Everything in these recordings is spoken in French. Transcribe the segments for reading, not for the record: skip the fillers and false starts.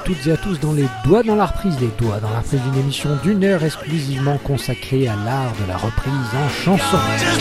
toutes et à tous dans les doigts dans la reprise, d'une émission d'une heure exclusivement consacrée à l'art de la reprise en chanson.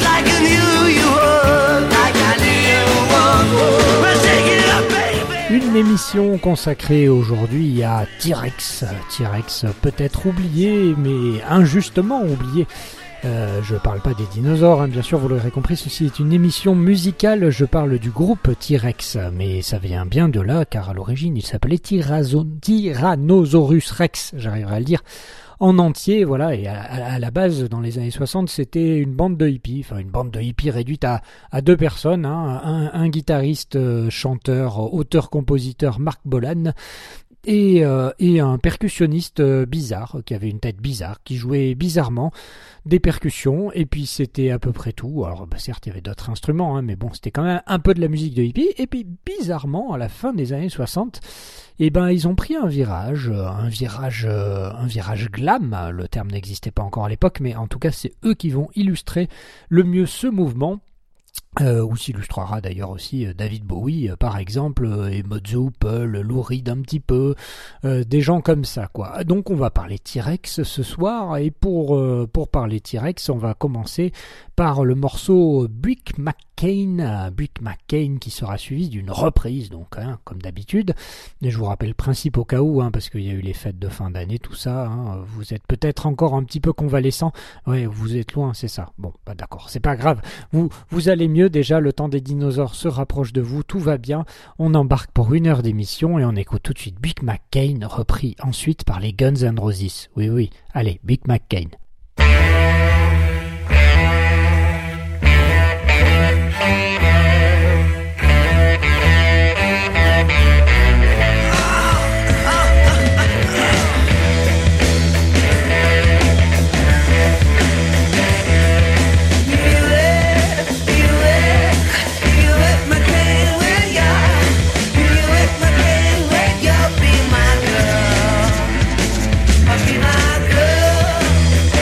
Une émission consacrée aujourd'hui à T-Rex, peut-être oublié, mais injustement oublié. Je parle pas des dinosaures, hein, bien sûr, vous l'aurez compris, ceci est une émission musicale, je parle du groupe T-Rex, mais ça vient bien de là, car à l'origine il s'appelait Tyrannosaurus Rex, j'arriverai à le dire en entier, voilà, et à la base, dans les années 60, c'était une bande de hippies, réduite à deux personnes, hein, un guitariste, chanteur, auteur-compositeur, Marc Bolan, et un percussionniste bizarre, qui avait une tête bizarre, qui jouait bizarrement des percussions, et puis c'était à peu près tout. Alors certes il y avait d'autres instruments, hein, mais bon, c'était quand même un peu de la musique de hippie. Et puis bizarrement, à la fin des années 60, ils ont pris un virage glam. Le terme n'existait pas encore à l'époque, mais en tout cas c'est eux qui vont illustrer le mieux ce mouvement. Où s'illustrera d'ailleurs aussi David Bowie, par exemple, et Mozzo, Pearl, Lou Reed un petit peu, des gens comme ça, quoi. Donc on va parler T-Rex ce soir, et pour parler T-Rex, on va commencer par le morceau Brick McCain qui sera suivi d'une reprise, donc hein, comme d'habitude. Et je vous rappelle le principe au cas où, hein, parce qu'il y a eu les fêtes de fin d'année, tout ça, hein, vous êtes peut-être encore un petit peu convalescent, ouais, vous êtes loin, c'est ça. Bon, bah d'accord, c'est pas grave, vous allez mieux. Déjà, le temps des dinosaures se rapproche de vous, tout va bien. On embarque pour 1 heure d'émission et on écoute tout de suite Brick McCain, repris ensuite par les Guns N' Roses. Oui, allez, Brick McCain. Be my girl.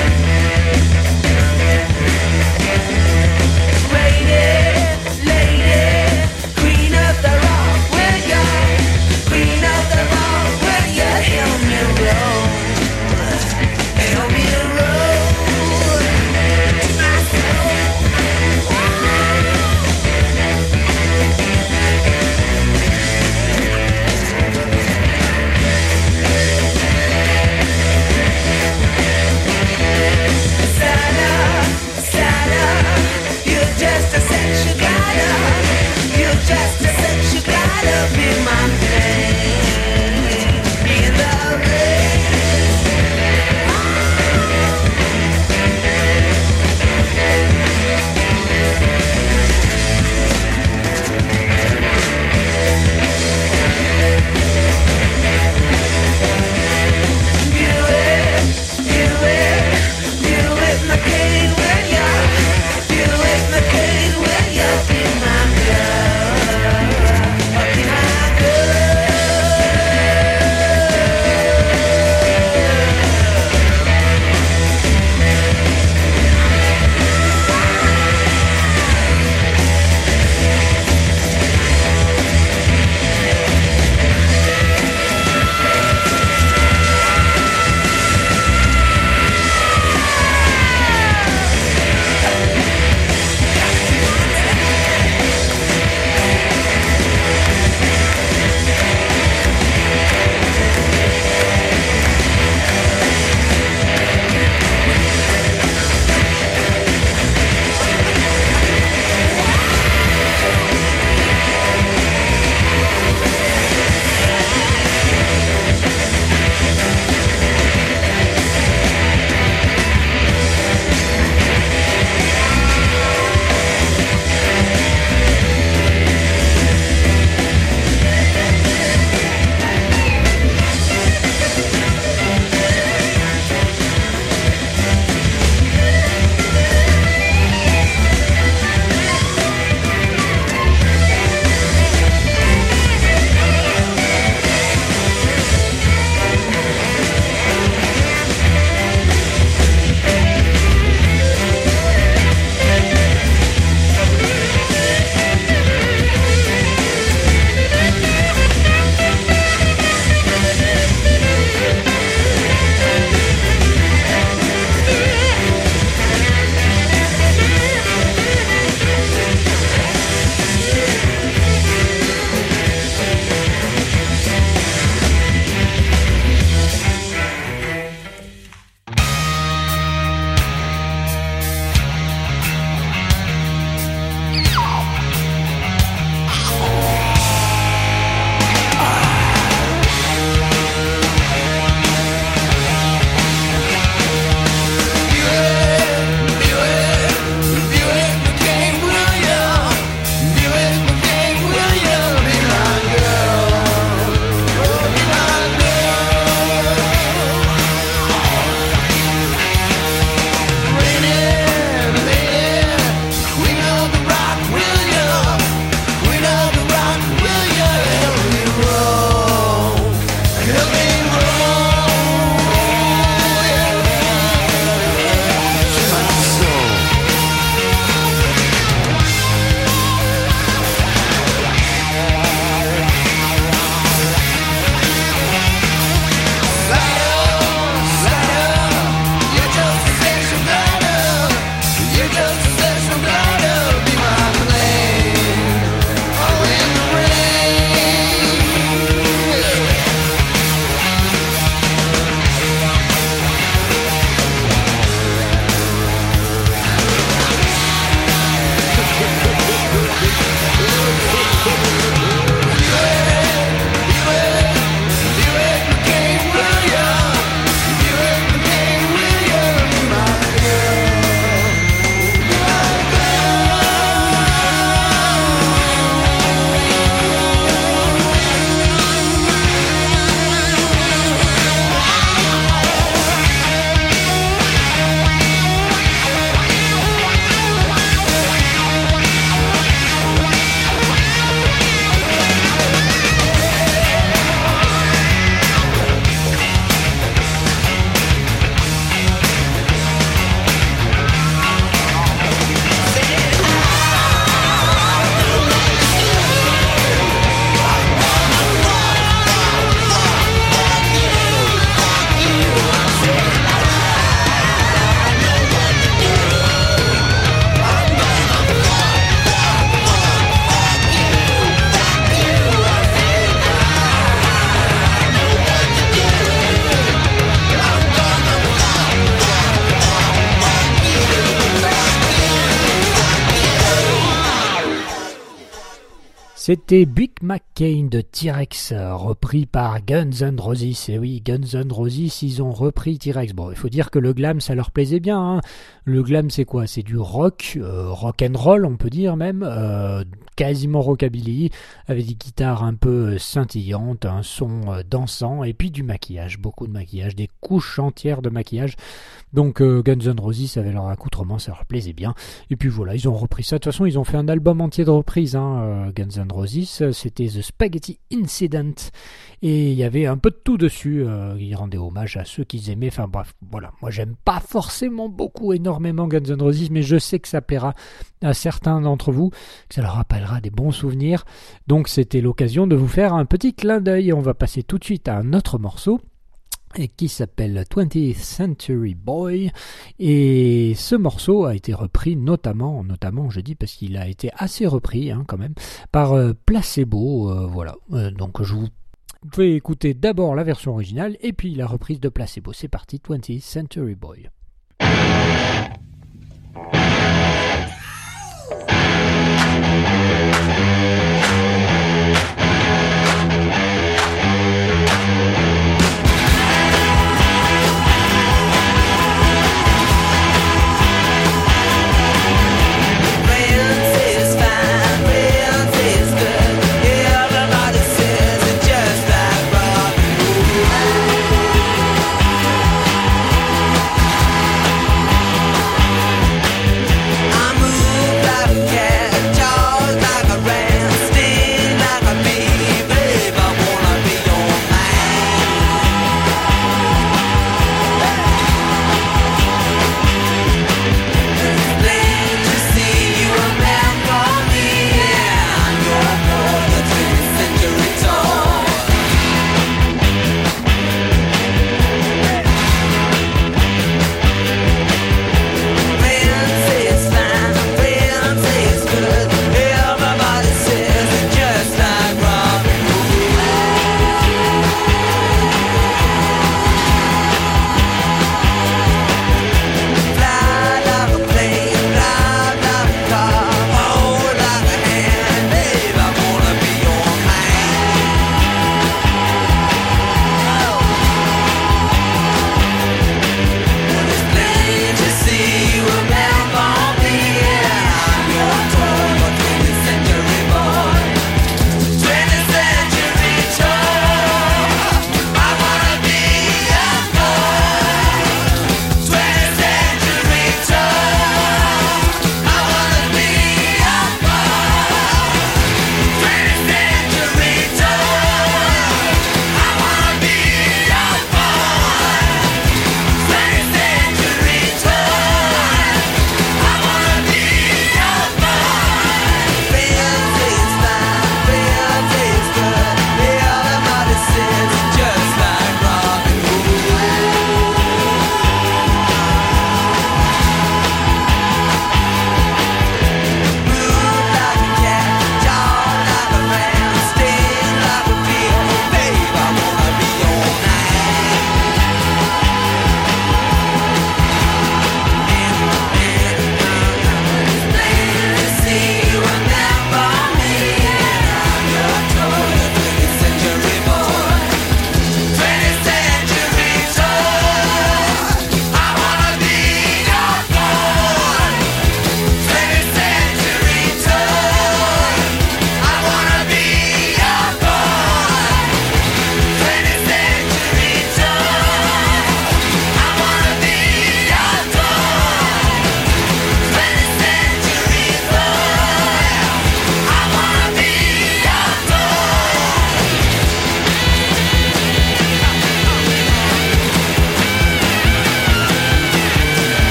C'était Buck McCain de T-Rex, repris par Guns N' Roses. Et oui, Guns N' Roses, ils ont repris T-Rex. Bon, il faut dire que le glam, ça leur plaisait bien. Hein. Le glam, c'est quoi? C'est du rock, rock and roll, on peut dire même, quasiment rockabilly, avec des guitares un peu scintillantes, un son dansant, et puis du maquillage, beaucoup de maquillage, des couches entières de maquillage. Donc Guns N' Roses avait leur accoutrement, ça leur plaisait bien. Et puis voilà, ils ont repris ça. De toute façon, ils ont fait un album entier de reprises, Guns N' Roses. C'était The Spaghetti Incident. Et il y avait un peu de tout dessus. Ils rendaient hommage à ceux qu'ils aimaient. Enfin bref, voilà. Moi, j'aime pas forcément beaucoup, énormément Guns N' Roses, mais je sais que ça plaira à certains d'entre vous, que ça leur rappellera des bons souvenirs. Donc c'était l'occasion de vous faire un petit clin d'œil. On va passer tout de suite à un autre morceau, et qui s'appelle 20th Century Boy, et ce morceau a été repris notamment je dis parce qu'il a été assez repris quand même, par Placebo, voilà, donc je vous fais écouter d'abord la version originale et puis la reprise de Placebo. C'est parti, 20th Century Boy.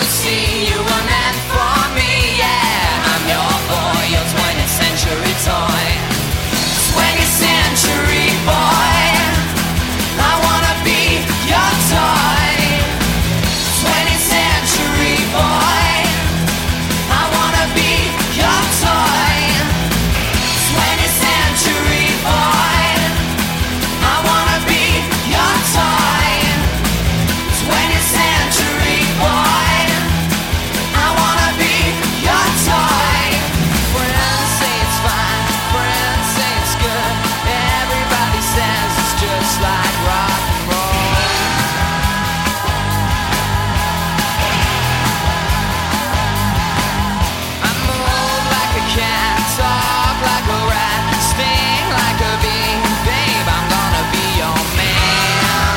see you were meant for me, yeah. I'm your boy, your 20th century toy. 20th century boy, I wanna be your toy. 20th century boy, I wanna be your toy. 20th century boy, I wanna be your toy. 20th century boy, I wanna be your toy. Friends say it's fine, friends say it's good. Everybody says it's just like rock and roll. I move like a cat, talk like a rat, sting like a bee. Babe, I'm gonna be your man.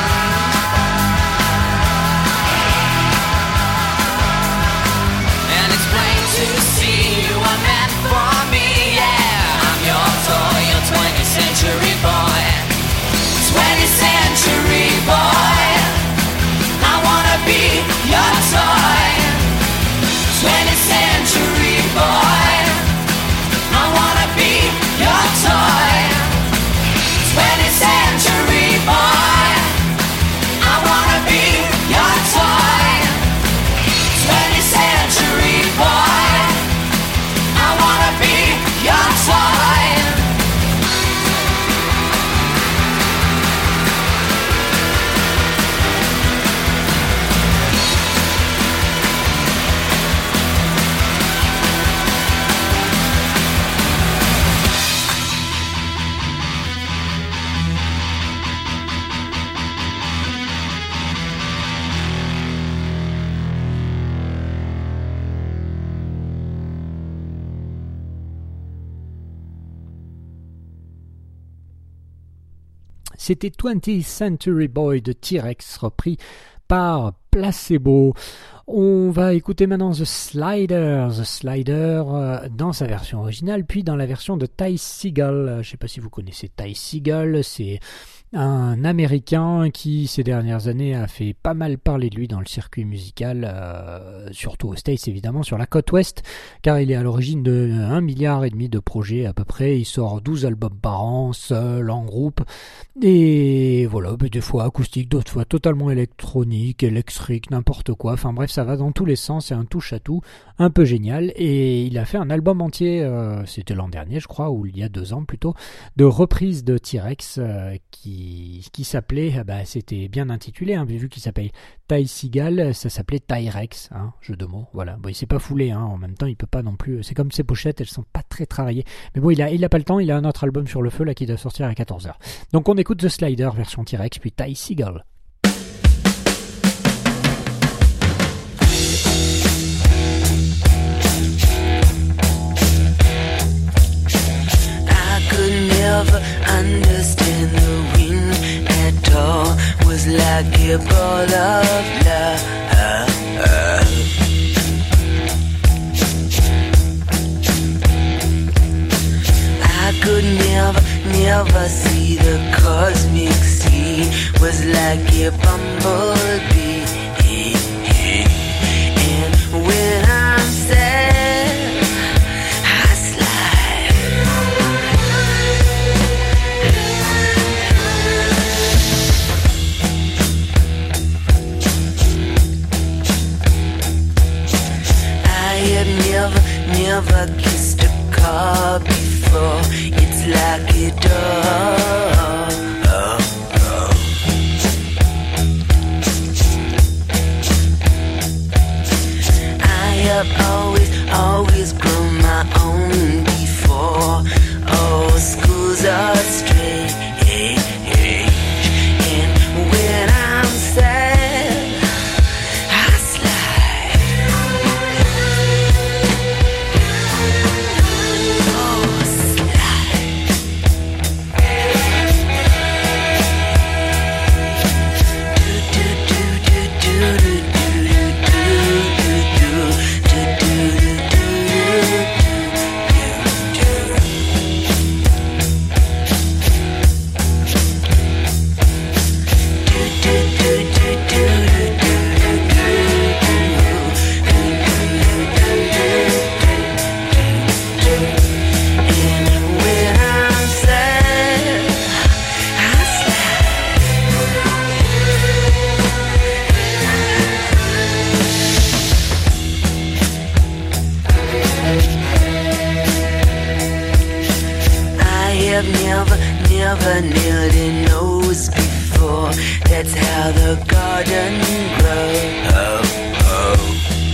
And it's plain to see you are meant for me, yeah. I'm your toy, your 20th century boy. 20th century boy, I wanna be your toy. 20th century boy, I wanna be your toy. 20th century boy, I wanna be your toy. 20th century boy, I wanna be your toy. C'était 20th Century Boy de T-Rex repris par Placebo. On va écouter maintenant The Slider dans sa version originale, puis dans la version de Ty Segall. Je ne sais pas si vous connaissez Ty Segall, c'est un Américain qui ces dernières années a fait pas mal parler de lui dans le circuit musical, surtout aux States évidemment, sur la côte ouest, car il est à l'origine de 1,5 milliard de projets à peu près. Il sort 12 albums par an, seul, en groupe, et voilà, des fois acoustique, d'autres fois totalement électronique, électrique, n'importe quoi, enfin bref, ça va dans tous les sens, c'est un touche à tout, un peu génial, et il a fait un album entier, c'était l'an dernier je crois, ou il y a 2 ans plutôt, de reprises de T-Rex, qui s'appelait, c'était bien intitulé, hein, vu qu'il s'appelle Ty Segall, ça s'appelait T-Rex, hein, jeu de mots, voilà. Bon, il s'est pas foulé, hein, en même temps, il peut pas non plus, c'est comme ses pochettes, elles sont pas très travaillées, mais bon, il a pas le temps, il a un autre album sur le feu, là, qui doit sortir à 14h. Donc on écoute The Slider, version T-Rex, puis Ty Segall. Never understand the wind at all. Was like a ball of love. I could never see the cosmic sea. Was like a bumblebee. And when I'm sad, I slide. I have never kissed a car before. It's like a dog. I have always grown my own before. Oh, schools are strange. And when I'm sad, I slide. Oh, slide. never nearly knows before. That's how the garden grows. Oh, oh.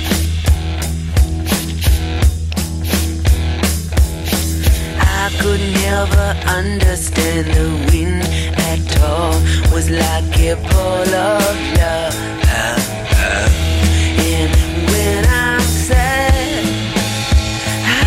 I could never understand the wind at all. Was like a ball of love. And when I'm sad, I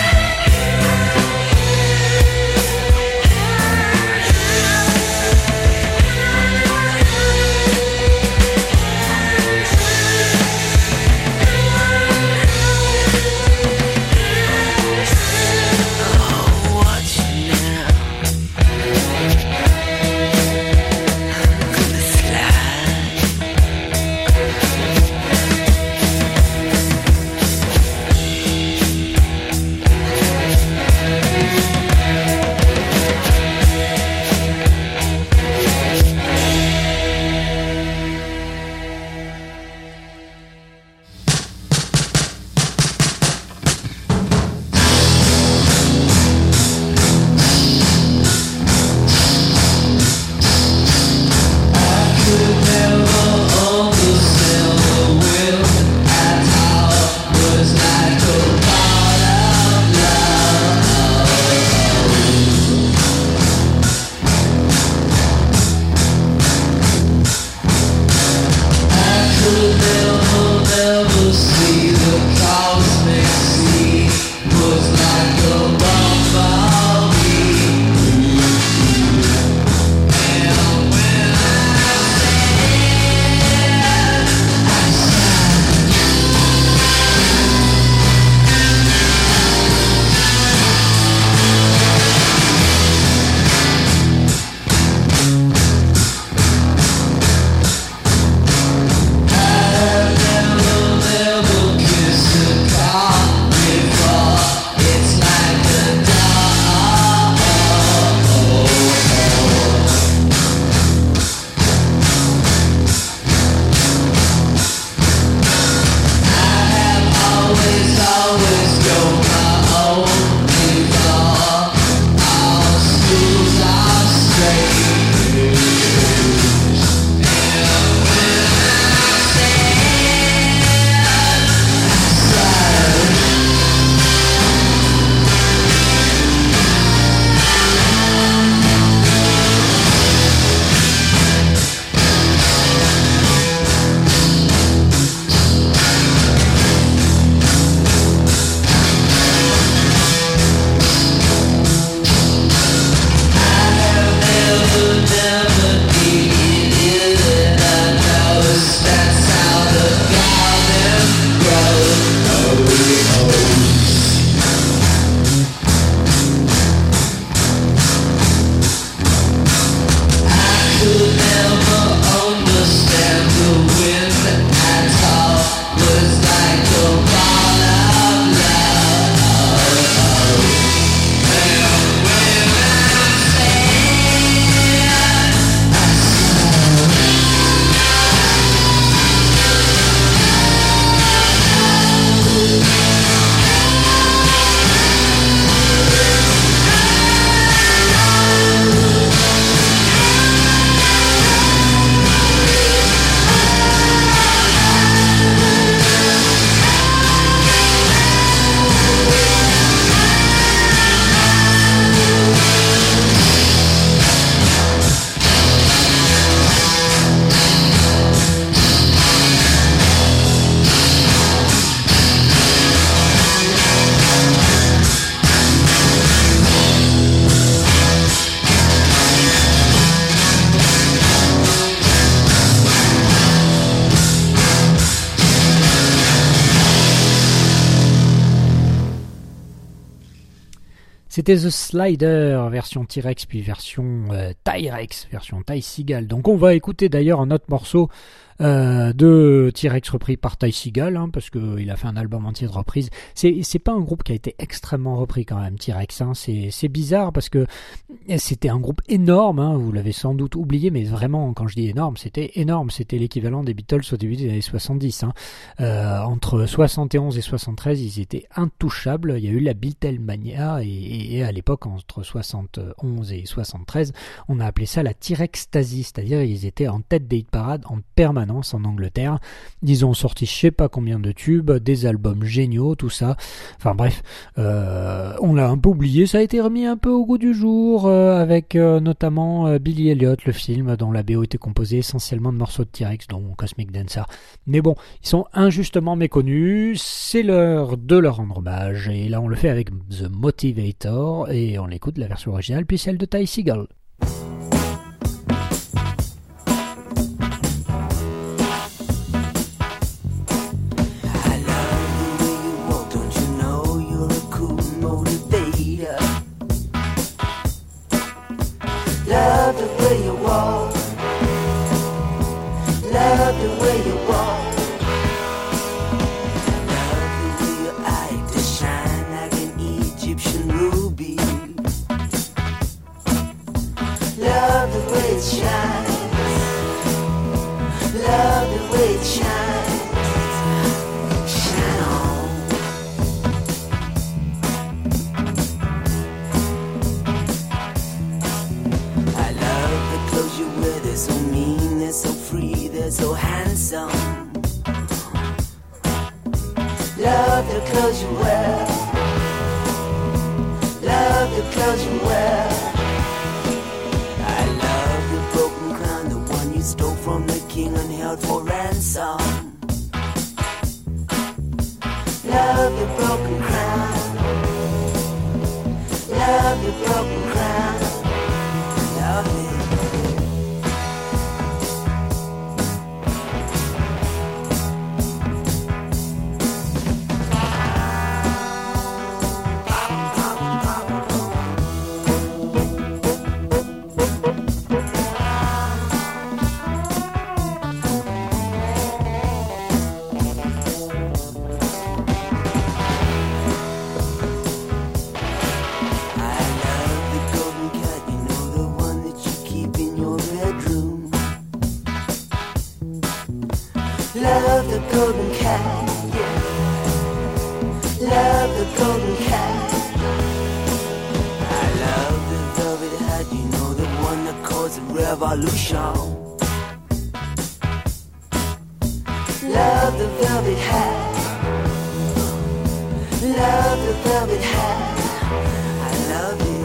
C'était The Slider, version T-Rex, puis version Tyrex, version Ty Seagal. Donc on va écouter d'ailleurs un autre morceau de T-Rex repris par Ty Segall, hein, parce qu'il a fait un album entier de reprises. C'est pas un groupe qui a été extrêmement repris quand même, T-Rex. Hein. C'est bizarre parce que c'était un groupe énorme, hein, vous l'avez sans doute oublié, mais vraiment, quand je dis énorme, c'était énorme. C'était l'équivalent des Beatles au début des années 70. Hein. Entre 71 et 73, ils étaient intouchables. Il y a eu la Beatlemania et à l'époque, entre 71 et 73, on a appelé ça la T-Rex-tasie, c'est-à-dire ils étaient en tête des hit parades en permanence en Angleterre. Ils ont sorti je sais pas combien de tubes, des albums géniaux, tout ça. Enfin bref, on l'a un peu oublié. Ça a été remis un peu au goût du jour avec notamment Billy Elliot, le film dont la BO était composée essentiellement de morceaux de T-Rex, dont Cosmic Dancer. Mais bon, ils sont injustement méconnus. C'est l'heure de leur rendre hommage. Et là, on le fait avec The Motivator et on l'écoute la version originale puis celle de Ty Segall. Love the way you walk, love the way you walk, love the way your eye to shine like an Egyptian ruby. Love the way it shines, love the way it shines, shine on. You wear, they're so mean, they're so free, they're so handsome. Love the clothes you wear, love the clothes you wear. I love the broken crown, the one you stole from the king and held for ransom. Love the broken crown, love the broken crown, love it. Love the golden cat, yeah. Love the golden cat. I love the velvet hat, you know, the one that caused a revolution. Love the velvet hat. Love the velvet hat. I love it.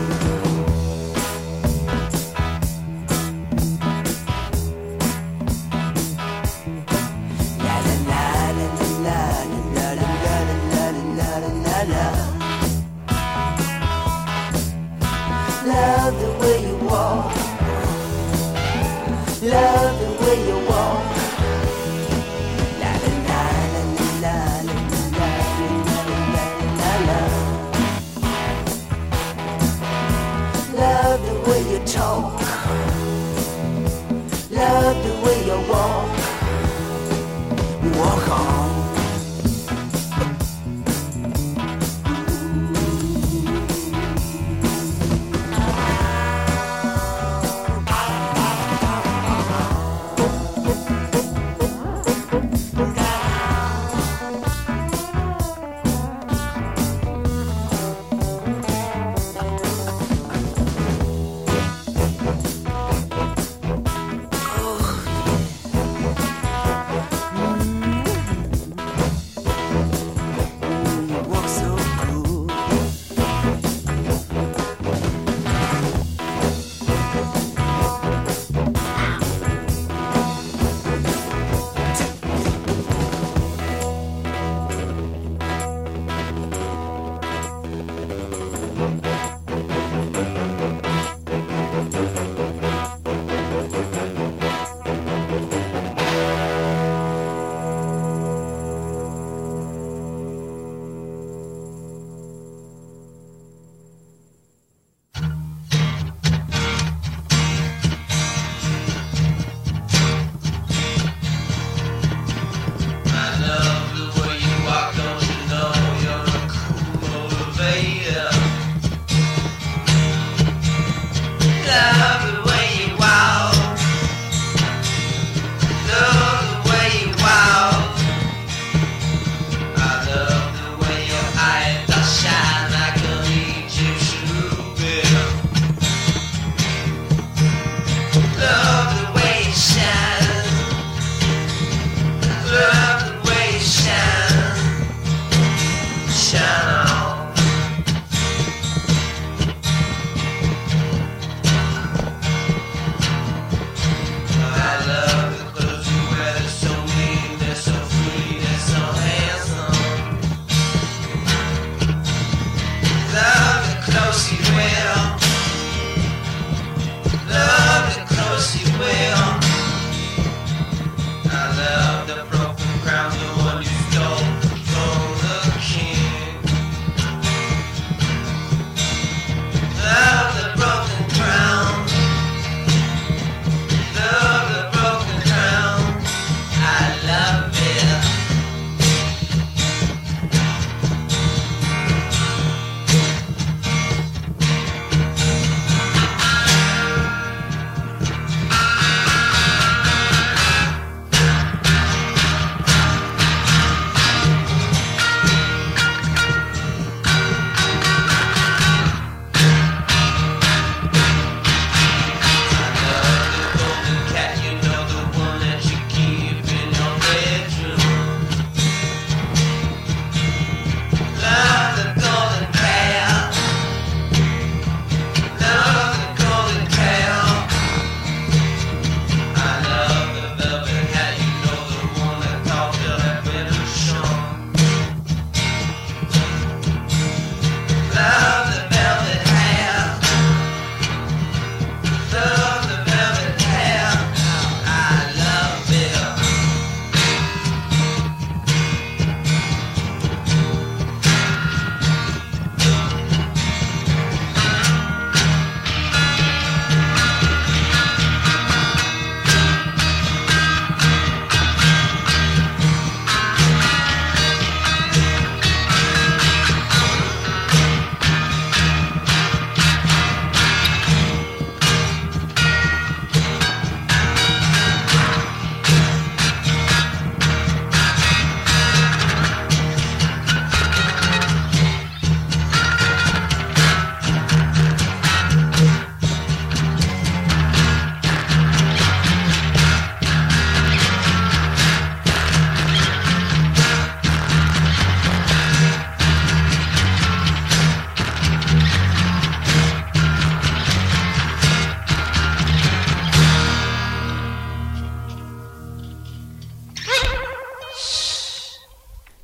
Love the way you walk, love the way you walk. La la la la la la la la la. Love the way you talk, love the way you walk. Walk on.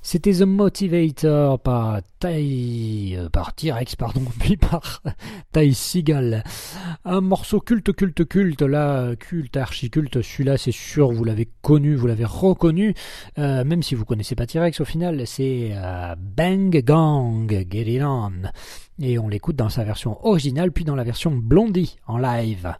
C'était The Motivator par T-Rex, puis par Ty Segall. Un morceau culte, là, archi-culte, celui-là c'est sûr, vous l'avez connu, vous l'avez reconnu, même si vous connaissez pas T-Rex au final, c'est Bang Gang, Get It On. Et on l'écoute dans sa version originale, puis dans la version Blondie en live.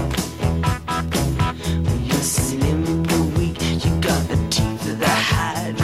Slim, the weak, you got the teeth of the hide.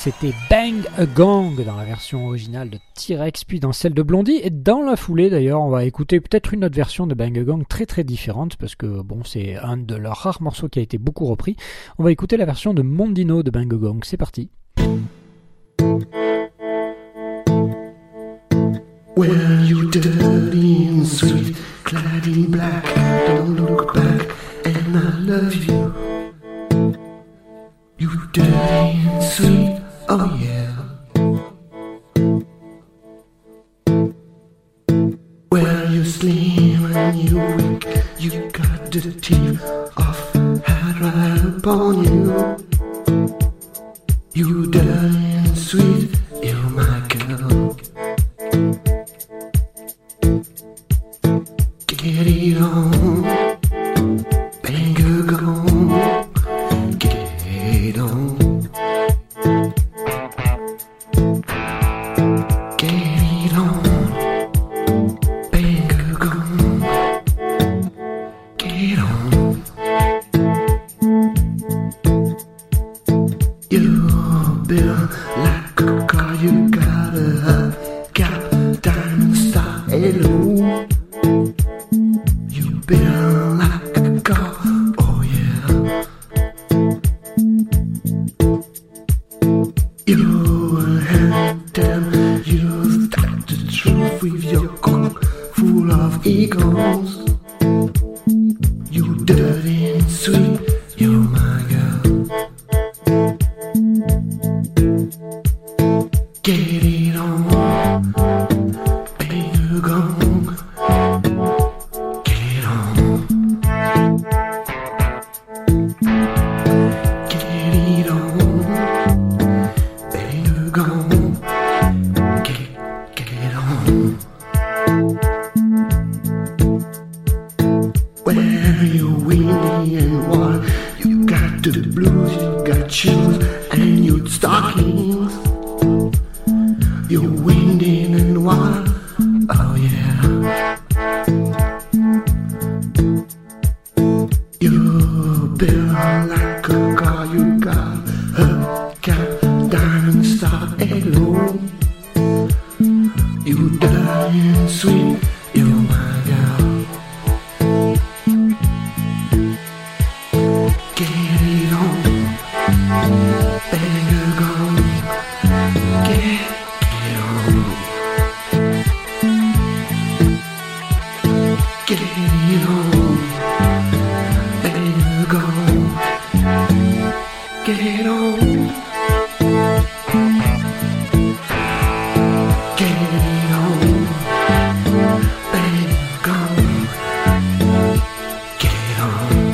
c'était Bang a Gong dans la version originale de T-Rex, puis dans celle de Blondie, et dans la foulée d'ailleurs, on va écouter peut-être une autre version de Bang a Gong très très différente, parce que bon, c'est un de leurs rares morceaux qui a été beaucoup repris. On va écouter la version de Mondino de Bang a Gong, c'est parti. Well, you dirty and sweet, clad in black, don't look back, and I love you. You dirty and sweet, oh yeah. Well, you slim and you weak, you got the teeth of hat right upon you. You dirty and sweet, you're my girl. Get it on, bang a gong, get it on. Get it on, bang a gong, get on. You built like a car, you got a hubcap, diamond star, hello. Built like a car, oh yeah. You a hand down, you start the truth with your car full of egos. You dirty and sweet, you're my girl. Get it on, bang a gong. The blues, you got shoes and your stockings. You're windy and wild, oh yeah. You're built like a car, you got a cap, diamond star, hello. You dirty and sweet, you're my girl. Get it on, bang a gong, get on. Get it on, bang a gong, get on. Get it on, bang a gong, get on.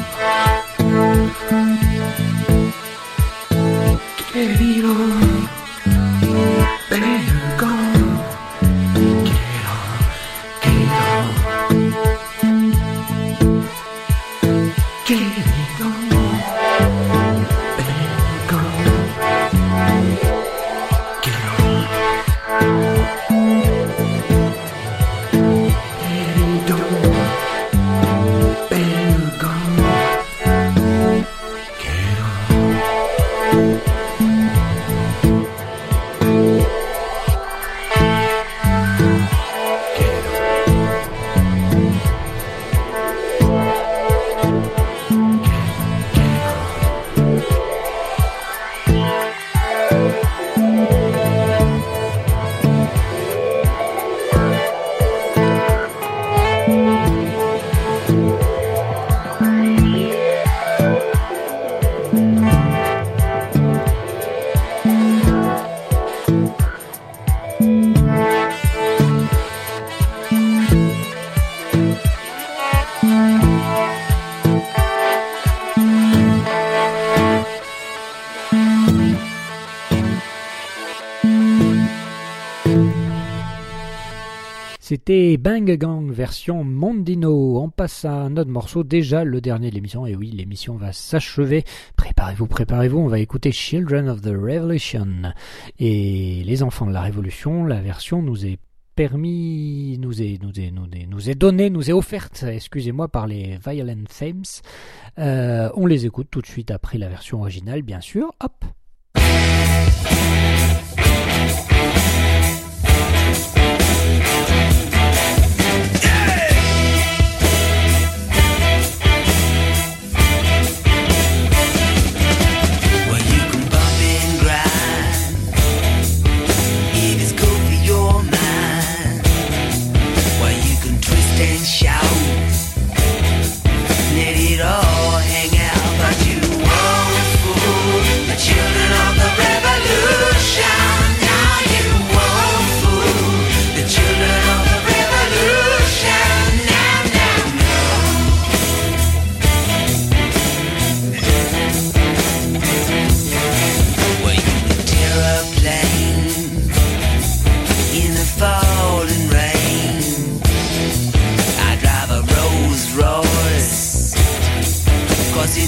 Get it on, bang a gong, get on, get on. Get it on, bang a gong, get on. Get it on, bang a gong, get on. C'était Bang a Gang version Mondino. On passe à un autre morceau, déjà le dernier de l'émission. Et oui, l'émission va s'achever. Préparez-vous, on va écouter Children of the Revolution. Et les enfants de la Révolution, la version nous est offerte, excusez-moi, par les Violent Femmes. On les écoute tout de suite après la version originale, bien sûr. Hop.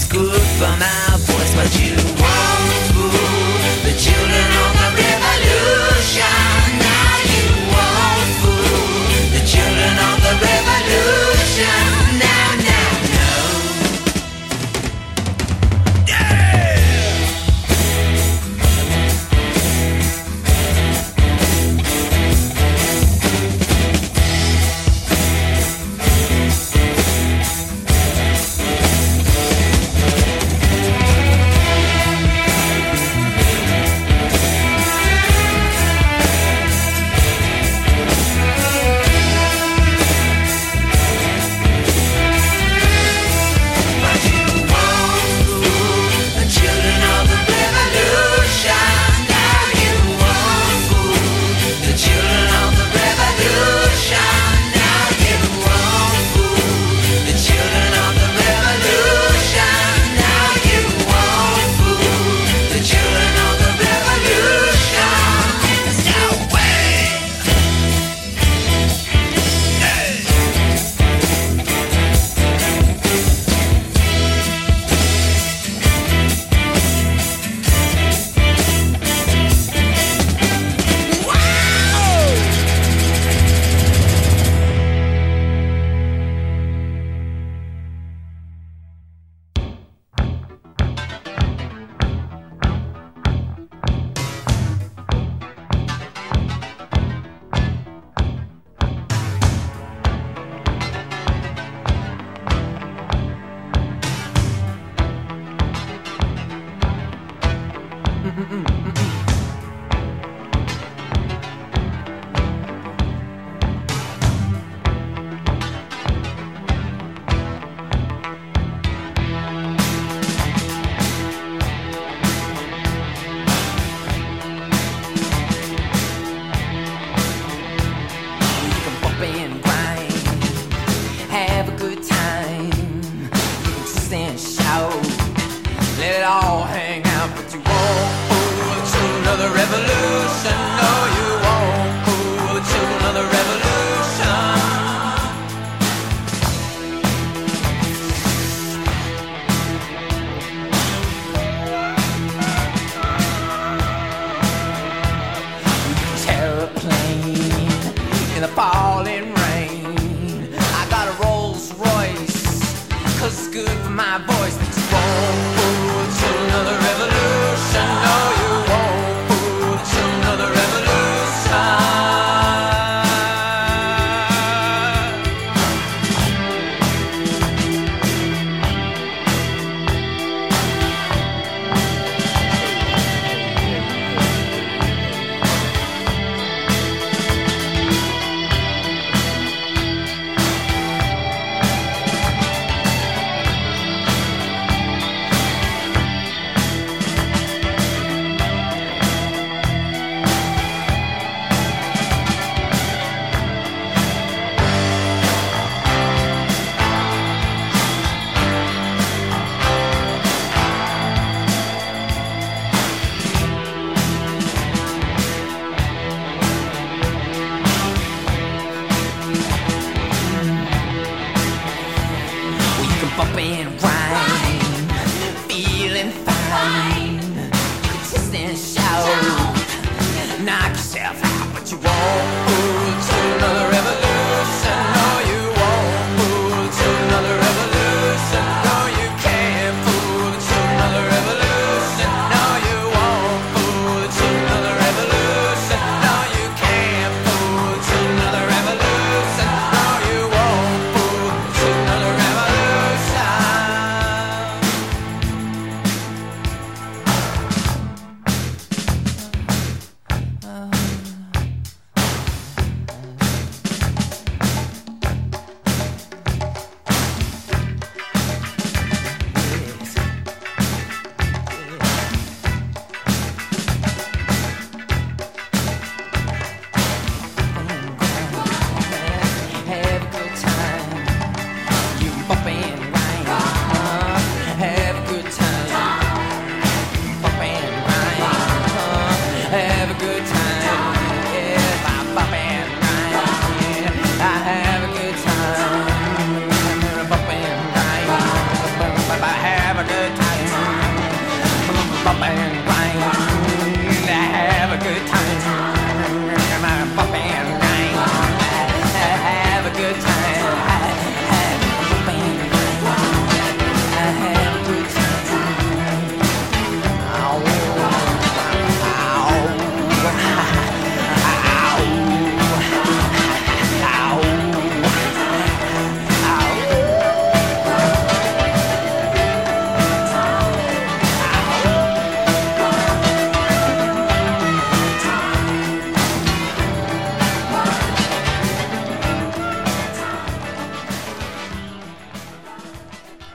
it's good for my voice, but you won't fool the children of the revolution. Now you won't fool the children of the revolution. Now, now, no.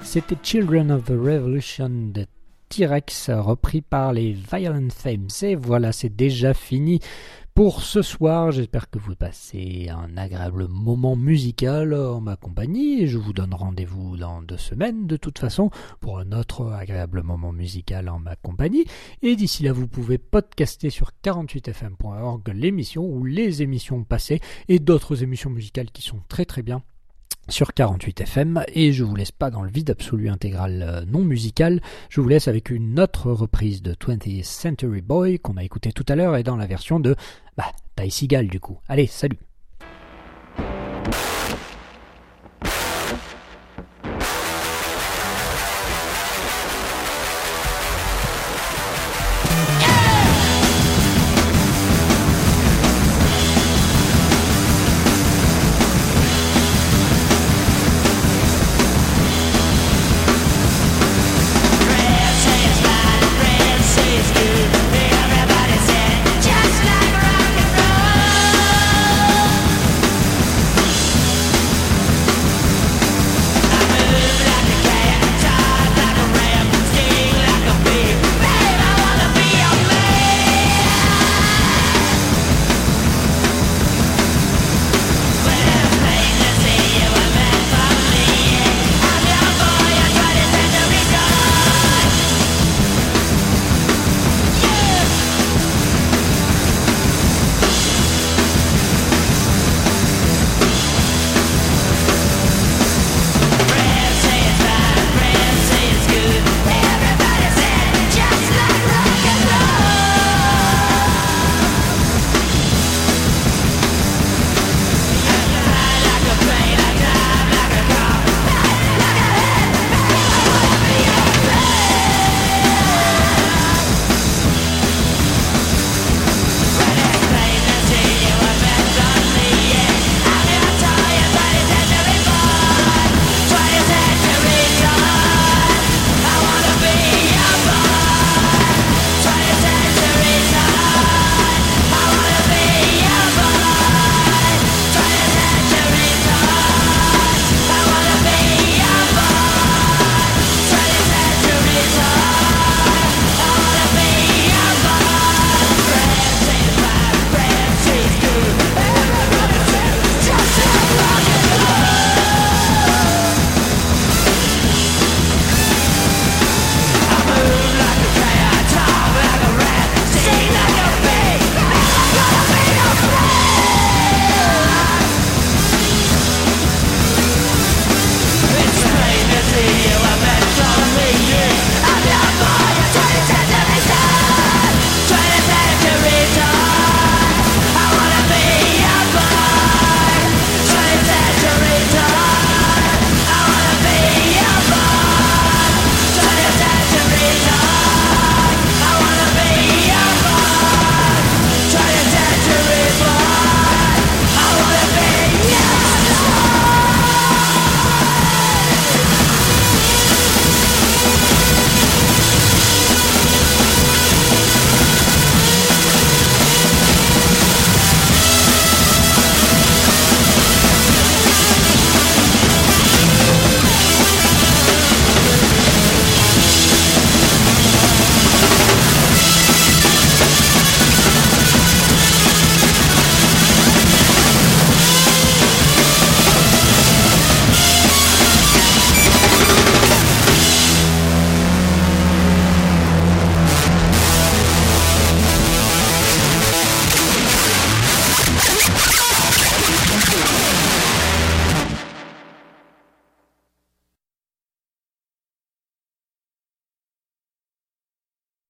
C'était Children of the Revolution de T-Rex, repris par les Violent Femmes. Et voilà, c'est déjà fini pour ce soir. J'espère que vous passez un agréable moment musical en ma compagnie. Et je vous donne rendez-vous dans 2 semaines, de toute façon, pour un autre agréable moment musical en ma compagnie. Et d'ici là, vous pouvez podcaster sur 48fm.org l'émission ou les émissions passées et d'autres émissions musicales qui sont très très bien sur 48fm, et je vous laisse pas dans le vide absolu intégral non musical. Je vous laisse avec une autre reprise de 20th Century Boy qu'on a écouté tout à l'heure, et dans la version de Ty Segall du coup. Allez, salut.